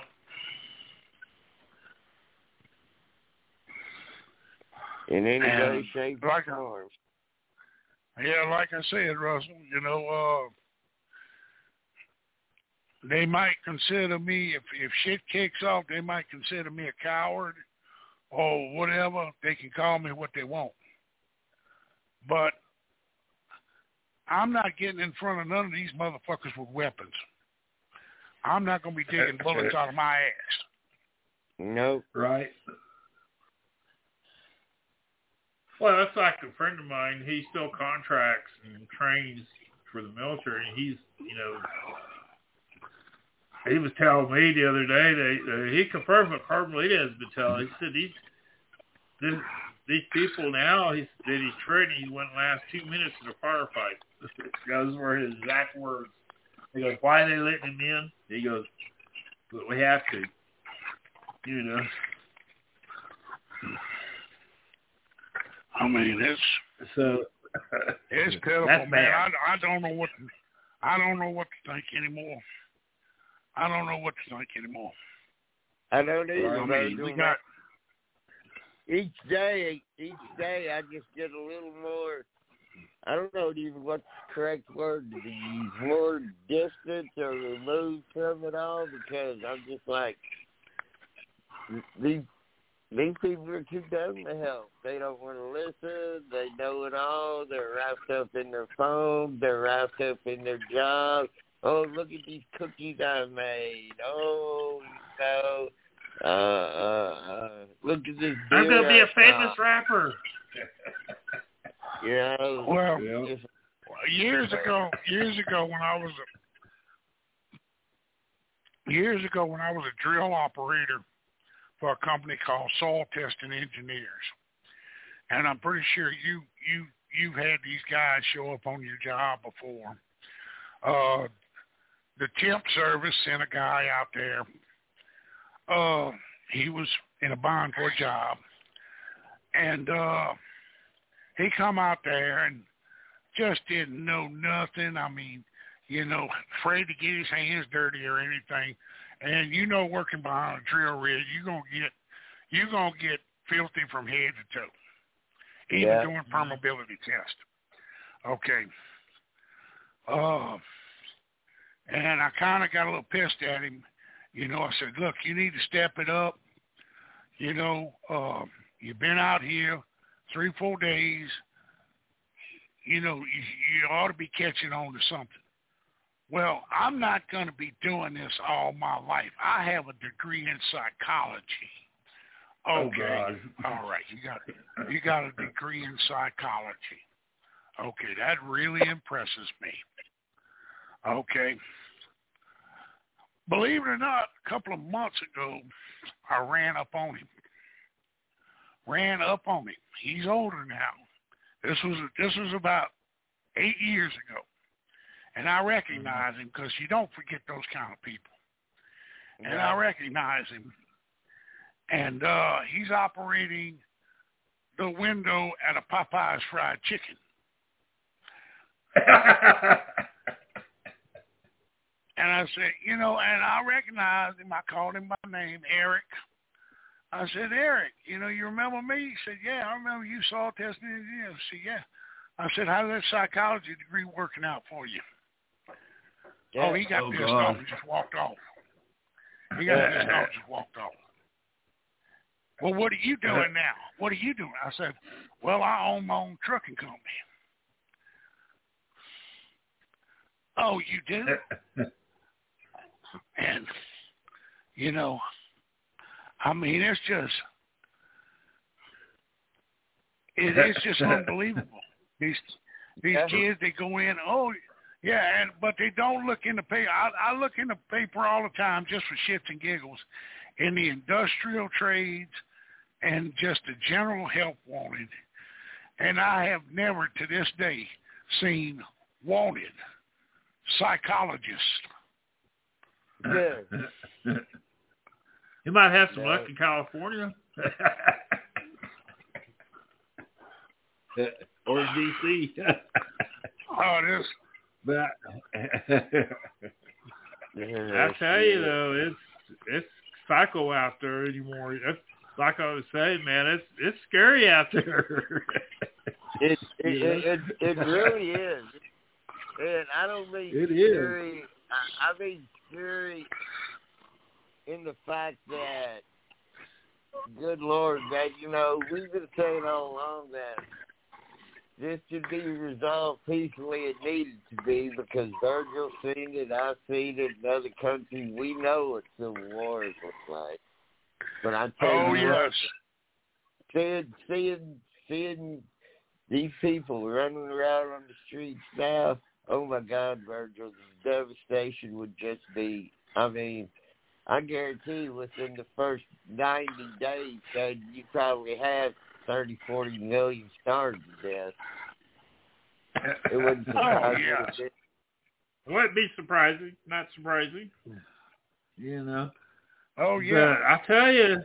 In any And way, shape, like, or form. Yeah, like I said, Russell, you know, uh, they might consider me, if, if shit kicks off, they might consider me a coward or whatever. They can call me what they want. But I'm not getting in front of none of these motherfuckers with weapons. I'm not going to be digging bullets out of my ass. Nope. Right. Well, that's like a friend of mine. He still contracts and trains for the military. And he's, you know, he was telling me the other day that uh, he confirmed what Carmelita has been telling. He said these this, these people now he's, that he's training, he wouldn't last two minutes in a firefight. Those were his exact words. He goes, "Why are they letting him in?" He goes, "But we have to." You know. I mean, it's so it's pitiful, that's man. bad. I, I don't know what to, I don't know what to think anymore. I don't know what to think anymore. I don't either. I mean, we got each day, each day, I just get a little more. I don't know even what the correct word to use. More distant or removed from it all because I'm just like these. These people are too dumb to help. They don't want to listen. They know it all. They're wrapped up in their phone. They're wrapped up in their job. Oh, look at these cookies I made. Oh, no. Uh, uh, uh, look at this. I'm going to be a famous shop. rapper. You know, well, yeah. years ago, years ago when I was a, years ago when I was a drill operator for a company called Soil Testing Engineers. And I'm pretty sure you, you, you've had these guys show up on your job before. Uh, the temp service sent a guy out there. Uh, he was in a bind for a job. And uh, he come out there and just didn't know nothing. I mean, you know, afraid to get his hands dirty or anything. And you know, working behind a drill rig, you're gonna get you're gonna get filthy from head to toe, even yeah. doing permeability test. Okay. Uh, and I kind of got a little pissed at him. You know, I said, "Look, you need to step it up. You know, uh, you've been out here three, four days. You know, you, you ought to be catching on to something." Well, I'm not going to be doing this all my life. I have a degree in psychology. Okay. Oh, all right. You got you got a degree in psychology. Okay, that really impresses me. Okay. Believe it or not, a couple of months ago, I ran up on him. Ran up on him. He's older now. This was this was about eight years ago. And I recognize him because you don't forget those kind of people. And Yeah. I recognize him. And uh, he's operating the window at a Popeye's fried chicken. And I said, you know, and I recognized him. I called him by name, Eric. I said, Eric, you know, you remember me? He said, yeah, I remember you saw testing engineer. I said, yeah. I said, how's that psychology degree working out for you? Yeah. Oh, he got Oh, pissed God. off and just walked off. He got pissed off and just walked off. Well, what are you doing now? What are you doing? I said, well, I own my own trucking company. Oh, you do? And, you know, I mean, it's just, it, it's just unbelievable. These these Yeah. kids, they go in, oh, yeah, and but they don't look in the paper. I, I look in the paper all the time just for shits and giggles in the industrial trades and just the general help wanted. And I have never to this day seen wanted psychologists. Good. You might have some No. luck in California. Or D C. Oh, it is. But Yeah, I tell you though, it's it's psycho out there anymore. That's like I was saying, man. It's it's scary out there. It it, Yeah. it it it really is, and I don't mean It is. scary. I, I mean scary in the fact that, good Lord, that you know we've been saying all along that this should be resolved peacefully. It needed to be because Virgil's seen it, I've seen it in other countries. We know what civil wars look like. But I tell Oh, you yes. what, seeing, seeing, seeing these people running around on the streets now, oh my God, Virgil, the devastation would just be, I mean, I guarantee within the first ninety days that you probably have thirty, forty million starved to death. It wouldn't surprise me. yes. a bit. Wouldn't be surprising. Not surprising. You know. Oh, yeah. But I tell you,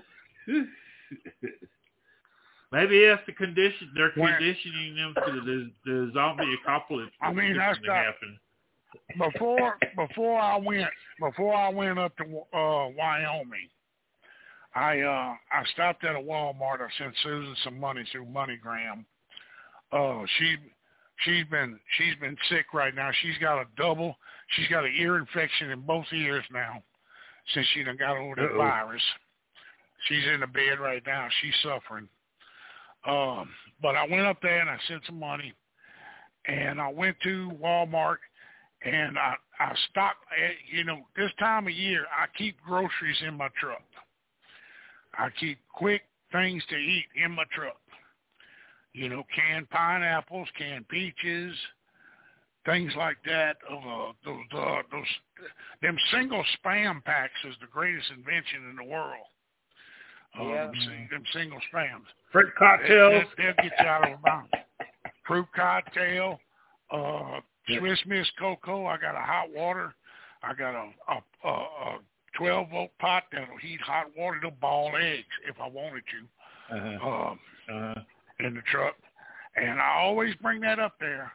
maybe that's the condition. They're When- conditioning them to the, the zombie apocalypse. I mean, that's to not- happen. Before before I went before I went up to uh, Wyoming, I uh, I stopped at a Walmart. I sent Susan some money through MoneyGram. Uh, she she's been she's been sick right now. She's got a double. She's got an ear infection in both ears now since she done got over the Uh-oh. virus. She's in the bed right now. She's suffering. Um, but I went up there and I sent some money, and I went to Walmart. And I, I stock, you know, this time of year, I keep groceries in my truck. I keep quick things to eat in my truck. You know, canned pineapples, canned peaches, things like that. Uh, those, uh, those, them single spam packs is the greatest invention in the world. Uh, Yeah. them, sing- them single spams. Fruit cocktails. They, they'll get you out of a bounds. Fruit cocktail, uh, Swiss Miss Cocoa. I got a hot water. I got a a, a, a twelve volt pot that'll heat hot water to ball eggs if I wanted to Uh-huh. um, Uh-huh. in the truck. And I always bring that up there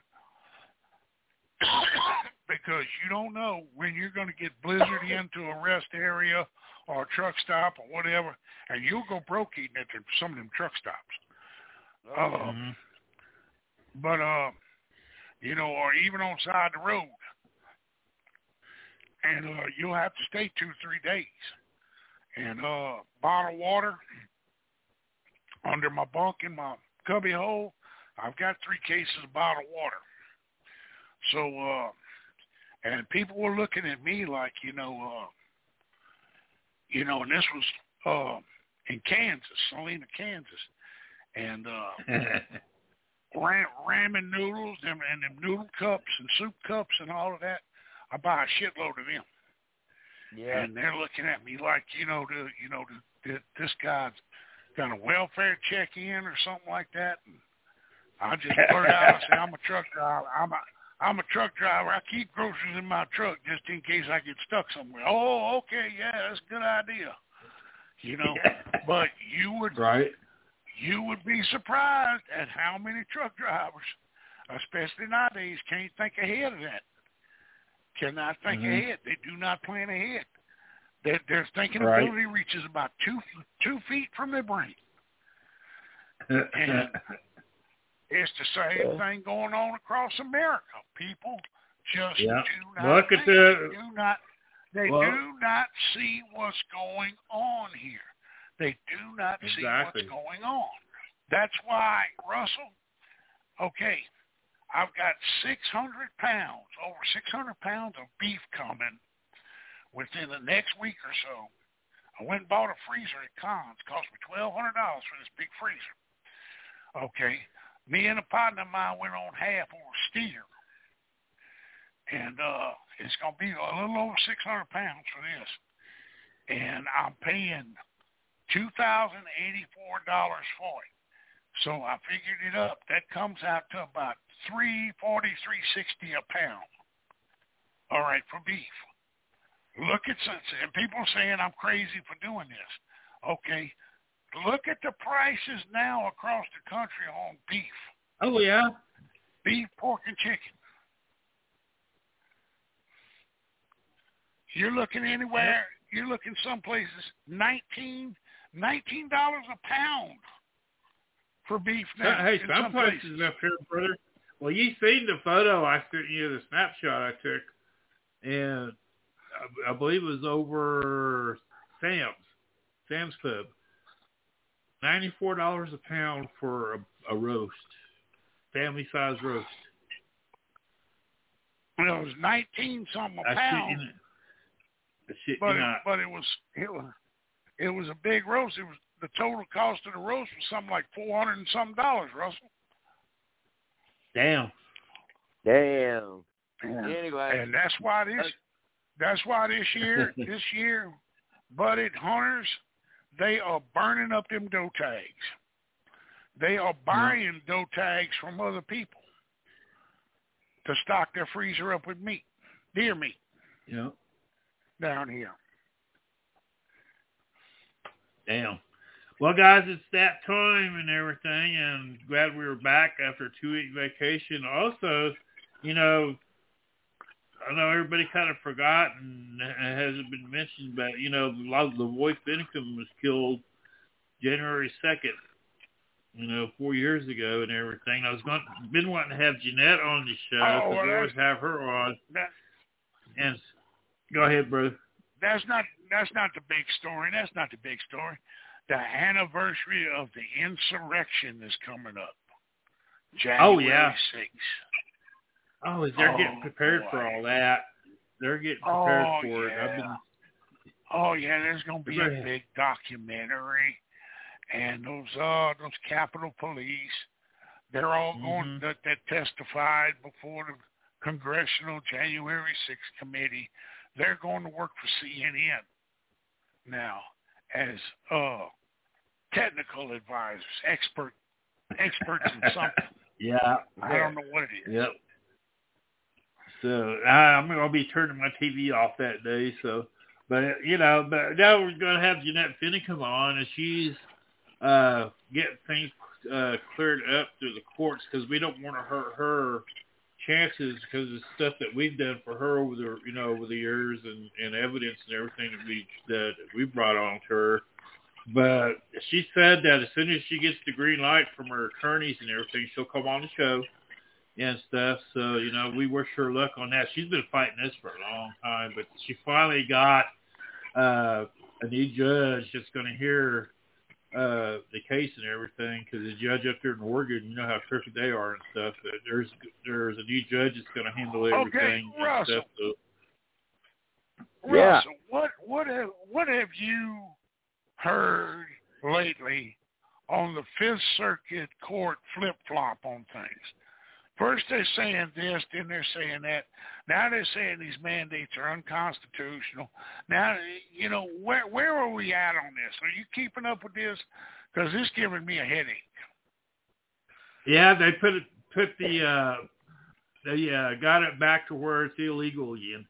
because you don't know when you're going to get blizzard into a rest area or a truck stop or whatever, and you'll go broke eating at them, some of them truck stops. Uh, Mm-hmm. But, uh, you know, or even on the side of the road. And uh, you'll have to stay two, three days. And uh, bottled water under my bunk in my cubby hole, I've got three cases of bottled water. So, uh, and people were looking at me like, you know, uh, you know, and this was uh, in Kansas, Salina, Kansas. And uh, ram, ramen noodles and, and them noodle cups and soup cups and all of that, I buy a shitload of them. Yeah. And they're looking at me like, you know, the, you know, the, the, this guy's got a welfare check in or something like that. And I just blurt out, I say, I'm a truck driver. I'm a, I'm a truck driver. I keep groceries in my truck just in case I get stuck somewhere. Oh, okay, yeah, that's a good idea. You know, but you would, Right. you would be surprised at how many truck drivers, especially nowadays, can't think ahead of that. Cannot think Mhm. ahead. They do not plan ahead. Their, their thinking Right. ability reaches about two two feet from their brain. And it's the same thing going on across America. People just Yeah. do not Look at think. the- They do not. They Well- do not see what's going on here. They do not Exactly. see what's going on. That's why, Russell. Okay, I've got six hundred pounds, over six hundred pounds of beef coming within the next week or so. I went and bought a freezer at Conn's. It cost me twelve hundred dollars for this big freezer. Okay. Me and a partner of mine went on half on a steer. And uh, it's going to be a little over six hundred pounds for this. And I'm paying two thousand eighty-four dollars for it. So I figured it up. That comes out to about three forty, three sixty a pound. All right, for beef. Look at some, and people are saying I'm crazy for doing this. Okay, look at the prices now across the country on beef. Oh, yeah? Beef, pork, and chicken. You're looking anywhere, you're looking some places, nineteen dollars a pound for beef now. Hey, in some, some places, places up here, brother. Well, you seen the photo I sent you, the snapshot I took, and I, I believe it was over Sam's, Sam's Club. ninety-four dollars a pound for a, a roast, family-size roast. It was nineteen something a I pound. shit I shit But you it, not. but it was it was it was a big roast. It was the total cost of the roast was something like four hundred and some dollars, Russell. Damn. Damn. And, Anyway, and that's why this that's why this year this year, budded hunters, they are burning up them doe tags. They are buying yeah. doe tags from other people to stock their freezer up with meat, deer meat. Yeah. Down here. Damn. Well, guys, it's that time and everything, and glad we were back after a two-week vacation. Also, you know, I know everybody kind of forgot and it hasn't been mentioned, but, you know, a lot of LaVoy Finicum was killed January second, you know, four years ago and everything. I was going, been wanting to have Jeanette on the show, because oh, well, we always have her on. That, and go ahead, bro. That's not that's not the big story. That's not the big story. The anniversary of the insurrection is coming up. January oh, yeah. sixth. Oh, they're oh, getting prepared boy. for all that. They're getting prepared oh, for yeah. it. I've been, oh, yeah, there's going to be a big documentary. And those uh, those Capitol Police, they're all mm-hmm. going that, that testified before the Congressional January sixth committee. They're going to work for C N N now as uh, technical advisors, expert experts in something. Yeah. I don't know what it is. Yep. So I, I'm going to be turning my T V off that day. So, but you know, but now we're going to have Jeanette Finicum on, and she's uh, getting things uh, cleared up through the courts because we don't want to hurt her chances because of stuff that we've done for her over the you know over the years and, and evidence and everything that we that we brought on to her. But she said that as soon as she gets the green light from her attorneys and everything, she'll come on the show and stuff. So, you know, we wish her luck on that. She's been fighting this for a long time, but she finally got uh, a new judge that's going to hear uh, the case and everything, because the judge up there in Oregon, you know how crooked they are and stuff. But there's there's a new judge that's going to handle everything. Okay, Russell. And stuff, so. Yeah. Russell, what what have what have you heard lately on the Fifth Circuit Court flip-flop on things? First they're saying this, then they're saying that. Now they're saying these mandates are unconstitutional. Now, you know, where where are we at on this? Are you keeping up with this? Because it's giving me a headache. Yeah, they put it, put the uh, they uh, got it back to where it's illegal again.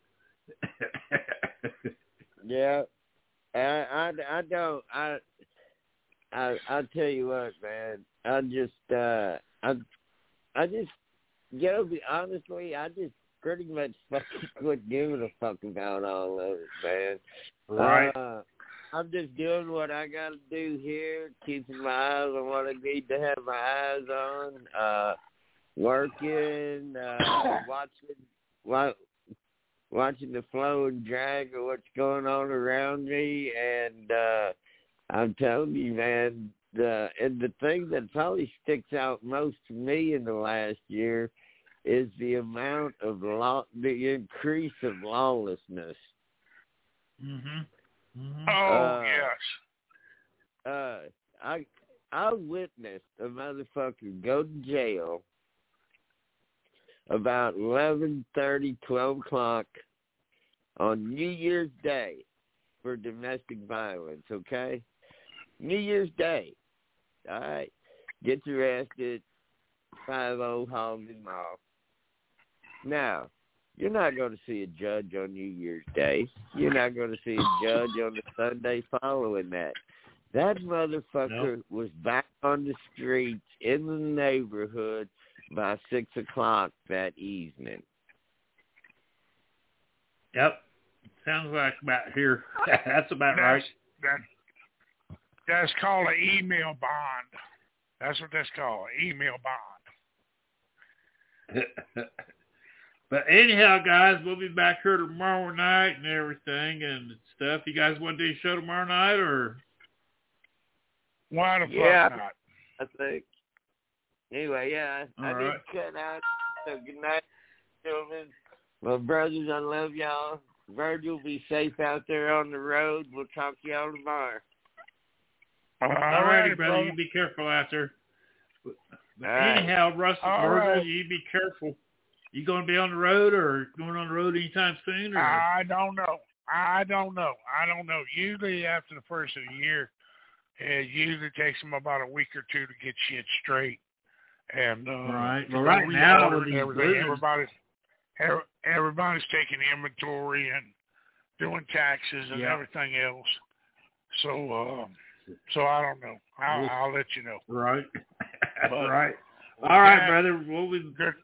Yeah. I, I, I don't I I I tell you what, man. I just uh I I just you know honestly I just pretty much fucking quit giving a fuck about all of it, man. Right. Uh, I'm just doing what I gotta do here, keeping my eyes on what I need to have my eyes on, uh working, uh watching what watching the flow and drag of what's going on around me, and uh, I'm telling you, man, the and the thing that probably sticks out most to me in the last year is the amount of law, the increase of lawlessness. Mhm. Mm-hmm. Oh uh, yes. Uh, I I witnessed a motherfucker go to jail about eleven thirty, twelve o'clock on New Year's Day for domestic violence, okay? New Year's Day, all right? Gets arrested, five oh hauls him off. Now, you're not going to see a judge on New Year's Day. You're not going to see a judge on the Sunday following that. That motherfucker nope. was back on the streets in the neighborhood by six o'clock that evening. Yep. Sounds like about here. That's about that's, right. That, that's called an email bond. That's what that's called, an email bond. But anyhow, guys, we'll be back here tomorrow night and everything and stuff. You guys want to do a show tomorrow night, or? Why the yeah, fuck not? I think. Anyway, yeah, I, I right. need to cut out. So good night, gentlemen. Well, brothers, I love y'all. Virgil, be safe out there on the road. We'll talk to y'all tomorrow. All All right, righty, brother. brother. You be careful out there. But, but right. anyhow, Russell, All Virgil, right. you be careful. You going to be on the road or going on the road anytime soon? Or? I don't know. I don't know. I don't know. Usually after the first of the year, it usually takes them about a week or two to get shit straight. And uh, right. Well, right now, everything, everybody's everybody's taking inventory and doing taxes and yeah. everything else. So, uh, so I don't know. I'll, I'll let you know. Right. But, right. All right, brother. We'll be good.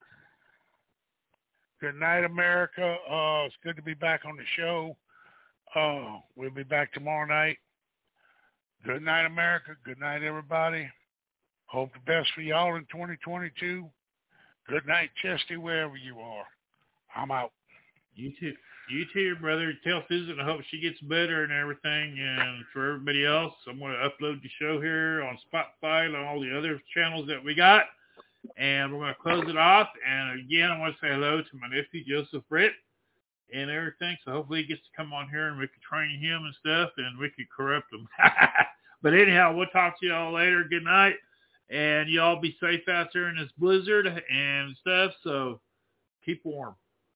Good night, America. Uh, it's good to be back on the show. Uh, we'll be back tomorrow night. Good night, America. Good night, everybody. Hope the best for y'all in twenty twenty-two. Good night, Chesty, wherever you are. I'm out. You too. You too, brother. Tell Susan I hope she gets better and everything. And for everybody else, I'm going to upload the show here on Spotify and all the other channels that we got. And we're going to close it off. And again, I want to say hello to my nephew, Joseph Britt, and everything. So hopefully he gets to come on here and we can train him and stuff and we can corrupt him. But anyhow, we'll talk to y'all later. Good night. And y'all be safe out there in this blizzard and stuff. So keep warm.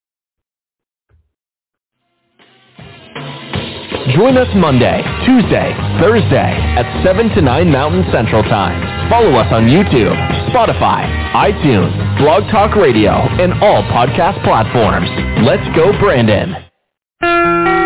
Join us Monday, Tuesday, Thursday at seven to nine Mountain Central Time. Follow us on YouTube, Spotify, iTunes, Blog Talk Radio, and all podcast platforms. Let's go, Brandon.